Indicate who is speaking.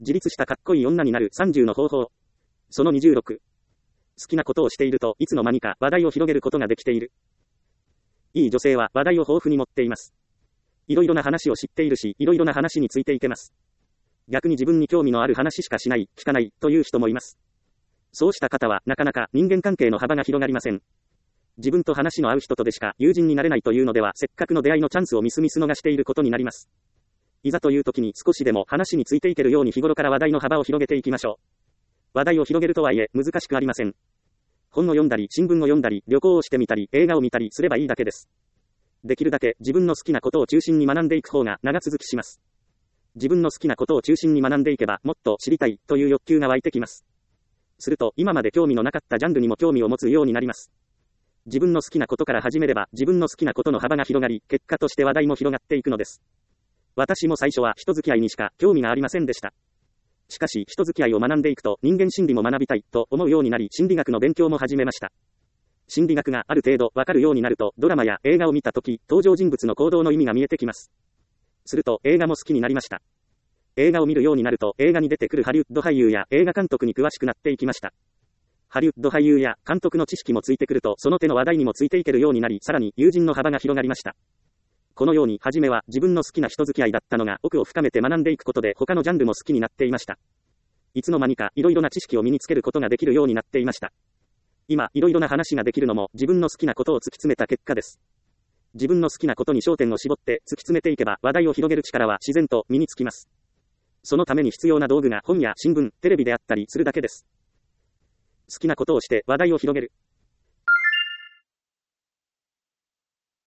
Speaker 1: 自立したかっこいい女になる30の方法。その26。好きなことをしているといつの間にか話題を広げることができている。いい女性は話題を豊富に持っています。いろいろな話を知っているし、いろいろな話についていけます。逆に自分に興味のある話しかしない、聞かないという人もいます。そうした方はなかなか人間関係の幅が広がりません。自分と話の合う人とでしか友人になれないというのでは、せっかくの出会いのチャンスをみすみす逃していることになります。いざという時に少しでも話についていけるように日頃から話題の幅を広げていきましょう。話題を広げるとはいえ難しくありません。本を読んだり、新聞を読んだり、旅行をしてみたり、映画を見たりすればいいだけです。できるだけ自分の好きなことを中心に学んでいく方が長続きします。自分の好きなことを中心に学んでいけば、もっと知りたいという欲求が湧いてきます。すると、今まで興味のなかったジャンルにも興味を持つようになります。自分の好きなことから始めれば、自分の好きなことの幅が広がり、結果として話題も広がっていくのです。私も最初は人付き合いにしか興味がありませんでした。しかし、人付き合いを学んでいくと、人間心理も学びたいと思うようになり、心理学の勉強も始めました。心理学がある程度わかるようになると、ドラマや映画を見たとき、登場人物の行動の意味が見えてきます。すると、映画も好きになりました。映画を見るようになると、映画に出てくるハリウッド俳優や映画監督に詳しくなっていきました。ハリウッド俳優や監督の知識もついてくると、その手の話題にもついていけるようになり、さらに友人の幅が広がりました。このように、初めは自分の好きな人付き合いだったのが、奥を深めて学んでいくことで、他のジャンルも好きになっていました。いつの間にか、いろいろな知識を身につけることができるようになっていました。今、いろいろな話ができるのも、自分の好きなことを突き詰めた結果です。自分の好きなことに焦点を絞って突き詰めていけば、話題を広げる力は自然と身につきます。そのために必要な道具が本や新聞、テレビであったりするだけです。好きなことをして話題を広げる。